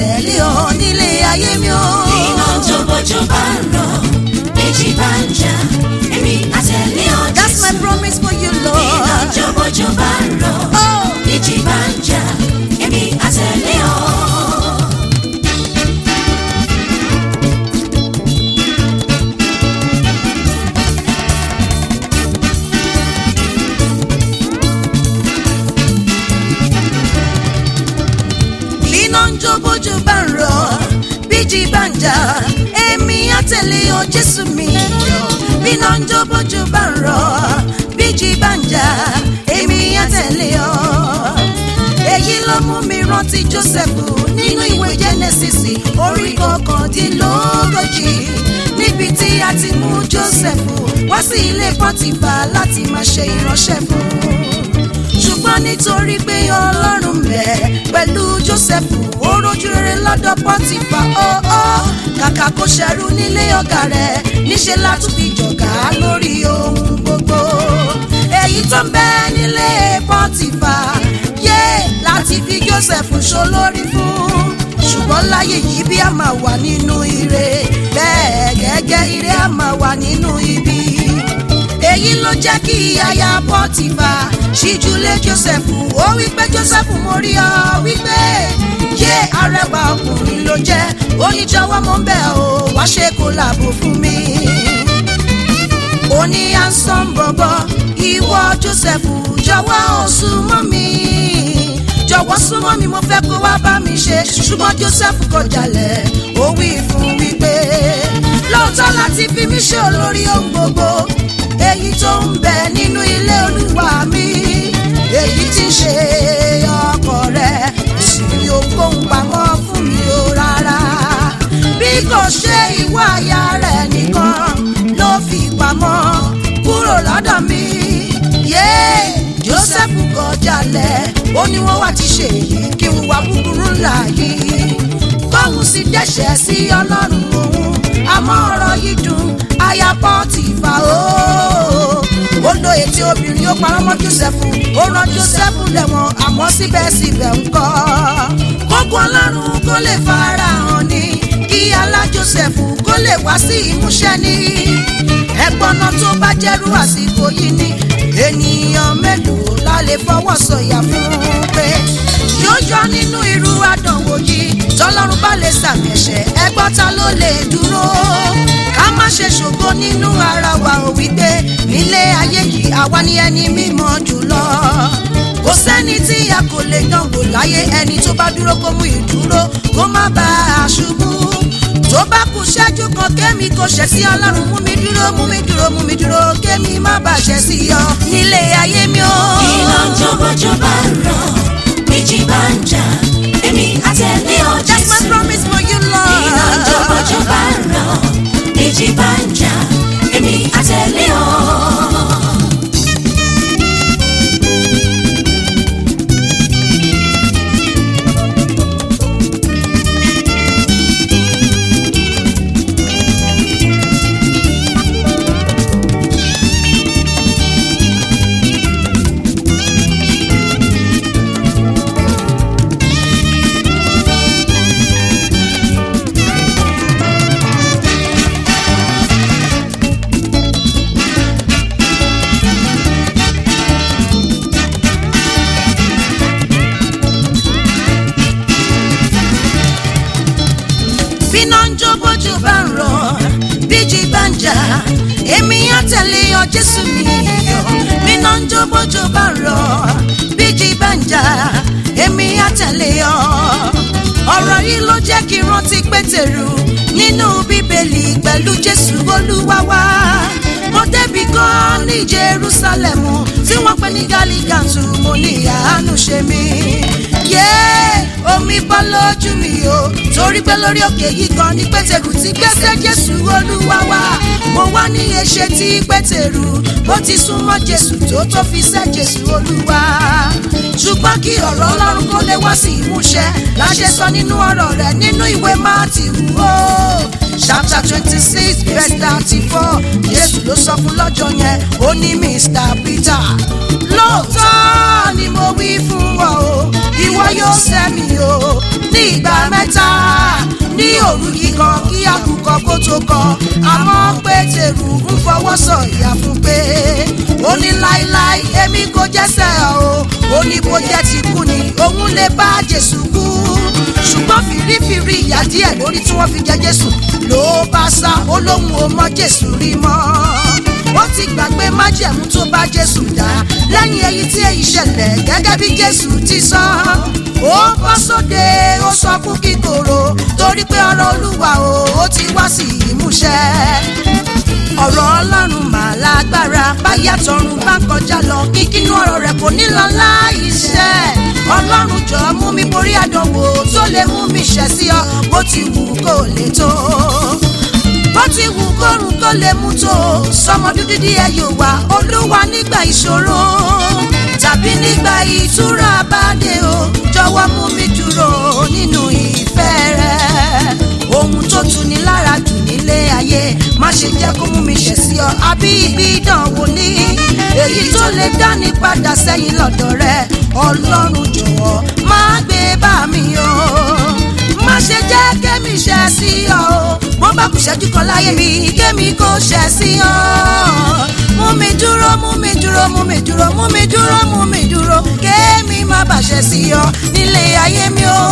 tẹ̀lé ọ nílé ayé mi o. Iná jọ̀bọ̀jọ̀ bá ń rọ̀, méjì bá ń jà, èmi á tẹ̀lé ọ Jésù. That's my promise for you, Lord. Iná jọ̀bọ̀jọ̀ bá ń rọ̀, méjì bá ń jà, èmi á tẹ̀lé ọ. Bójú bá ń rọ̀, bíjì bá ń jà, èmi á tẹ̀lé ọ Jésù mi yọ. Bíná ń jó bójú bá ń rọ̀, bíjì bá ń jà, èmi á tẹ̀lé ọ. Èyí ló mú mi rántí Jósẹ́fù nínú ìwé Jẹ́nẹ́sísì orí 19, níbi tí a ti mú Jósẹ́fù wá sí ilé Pọ́tífà láti máa ṣe ìránṣẹ́ fún un. Ṣùgbọ́n nítorí pé Ọlọ́run bẹ̀ pẹ̀lú Jósẹ́fù ó rójú rere lọ́dọ̀ Pọ́tífà kàkà kó ṣẹrú nílé ọ̀gá rẹ̀ níṣẹ́ látún fi jọ̀gá lórí ohun gbogbo. Èyí tó ń bẹ nílé Pọ́tífà láti fi Jósẹ́fù ṣolórí fún. Ṣùgbọ́n láyé yìí bí a máa wà nínú ire bẹ́ẹ̀ gẹ́gẹ́ ire a máa wà nínú ibi. Èyí ló jẹ́ kí aya Pọ́tífà ṣíjú lé Jósẹ́fù ó wípé Jósẹ́fù mo rí ọ wípé arẹwà ọkùnrin ló jẹ́ ó ní jọ̀wọ́ mo ń bẹ̀ ọ́ wá ṣe kólàbò fún mi. Ó ní handsome bọ̀bọ̀ ìwọ Jósẹ́fù jọ̀wọ́ ó súnmọ́ mi, jọ̀wọ́ súnmọ́ mi mo fẹ́ kó wá bá mi ṣe. Ṣùgbọ́n Jósẹ́fù kọ̀ jálẹ̀ ó wí fún wípé lóòótọ́ láti fi mí ṣe olórí ohun gbogbo èyí tó ń bẹ nínú ilé Olúwa mi, èyí tí ń ṣe ọkọ rẹ̀ sì ní ohunkóhun pamọ́ fún mi o rárá. Bí kò ṣe ìwà aya rẹ̀ nìkan ló fi pamọ́ kúrò lọ́dọ̀ mi. Jósẹ́fù kọ̀ jálẹ̀ ó ní wọ́n wá ti ṣe èyí kí n wá búburú ńlá yìí kóhun sì dẹ́ṣẹ̀ sí Ọlọ́run òun. Àmọ́ ọ̀rọ̀ yìí dùn aya Pọ́tífà ó lóye tí obìnrin ó parọ́ mọ́ Jósẹ́fù ó rán Jósẹ́fù lẹ́wọ̀n àmọ́ síbẹ̀síbẹ̀ ńkọ́ kókó Ọlọ́run kó lè fara hàn ní kí alá Jósẹ́fù kó lè wá sí ìmúṣẹ ní. Ẹ̀gbọ́nà tó bá jẹ́rú àsìkò yìí ni ènìyàn mélòó la lè fọwọ́ sọ̀yà fún pé yóò yọ nínú irú àdánwò yìí tọ́lọ́run bá lè sàmì ẹ̀ṣẹ̀ ẹgbọ́n ta ló lè dúró. Ká má ṣe ṣògo nínú ara wa ò wípé nílé ayé yìí àwa ni ẹni mímọ́ jùlọ. Kò sẹ́ni tí a kò lè dánwò láyé ẹni tó bá dúró kó mú ìdúró kó má bàa ṣubú. Tó bá kù ṣẹ́jú kan kémi kò ṣẹ̀ sí Ọlọ́run mú mi dúró mú mi dúró mú mi dúró kémi má bàa ṣẹ̀ sí ọ nílé ayé mi o. Iná jọ̀bọ̀jọ̀ bá ń rọ̀, méjì bá ń jà, èmi á tẹ̀lé ọ Jésù. That's my promise for you, Lord. Iná jọ̀bọ̀jọ̀ bá ń rọ̀, méjì bá ń jà, èmi á tẹ̀lé ọ. Bíná ń jó bójú bá ń rọ̀, bíjì bá ń jà, èmi á tẹ̀lé ọ Jésù mi yọ. Bíná ń jó bójú bá ń rọ̀, bíjì bá ń jà, èmi á tẹ̀lé ọ. Ọ̀rọ̀ yìí ló jẹ́ kí rántí Pétérù nínú Bíbélì pẹ̀lú Jésù Olúwa wa. Mo débi kan ní Jerúsálẹ́mù tí wọ́n pè ní Gálígàtù mo ní àánú ṣe mí. Omi bọ́ lójú mi o torí pé lórí òkè yìí kan ní Pétérù ti gbẹ́sẹ̀ Jésù Olúwa wa. Mo wá ní èṣe tí Pétérù bó ti súnmọ́ Jésù tó fi sẹ́ Jésù Olúwa. Ṣùgbọ́n kí ọ̀rọ̀ Ọlọ́run kó lè wá sí ìmúṣẹ la ṣe sọ nínú ọ̀rọ̀ rẹ̀ nínú ìwé Mátíù chapter 26 verse 34. Jésù ló sọ fún lọ́jọ́ yẹn ó ní Mr. Peter lóòótọ́ ni mo wí fún ọ o ìwọ yóò sẹ́ mi o ní ìgbà mẹ́ta. kọ àmọ́ Pétérù ń fọwọ́ sọ̀yà fún pé ó ní láíláí èmi kò jẹ́sẹ̀ o ó ní bó jẹ́ ti kú ni òun lè bá Jésù kú ṣùgbọ́n fìrífìrí ìyà díẹ̀ lórí tí wọ́n fi jẹ Jésù ló bá sá ó lóhun ò mọ Jésù rí mọ́ ó ti gbàgbé májẹ̀mú tó bá Jésù dá lẹ́yìn èyí tí èyí ṣẹlẹ̀ gẹ́gẹ́ bí Jésù ti sọ ó bọ́ sóde ó sọ fún kíkorò torí pé ọ̀rọ̀ Olúwa ó ti wá sí ìmúṣẹ ọ̀rọ̀ Ọlọ́run mà lágbára báyà tọ̀run bá kọjá lọ kíkínú ọ̀rọ̀ rẹ̀ kò ní lọ láìṣẹ Ọlọ́run jọ̀ọ́ mú mi borí àdánwò tó lè mú mi ṣẹ̀ sí ọ bó ti wù kó lè tó bó ti wù kórun kó lè mú tó sọmọ dúdú díẹ̀ yóò wá Olúwa nígbà ìṣòro tàbí nígbà ìtura bá dé o jọ̀wọ́ mú mi dúró nínú ìfẹ́ rẹ ohun tó tuni lára jù nílé ayé má ṣe jẹ́ kó mú mi ṣẹ̀ sí ọ àbí ibi ìdánwò ní èyí tó lè dání padà sẹ́yìn lọ́dọ̀ rẹ Ọlọ́run jọ̀wọ́ má gbé bá mi o má ṣe jẹ́ kémi ṣẹ̀ sí ọ bó bá kù ṣẹ́jú kan láyé mi kémi kò ṣẹ̀ sí ọ mú mi dúró mú mi dúró mú mi dúró mú mi dúró mú mi dúró kémi má bàa ṣẹ̀ sí ọ nílé ayé mi o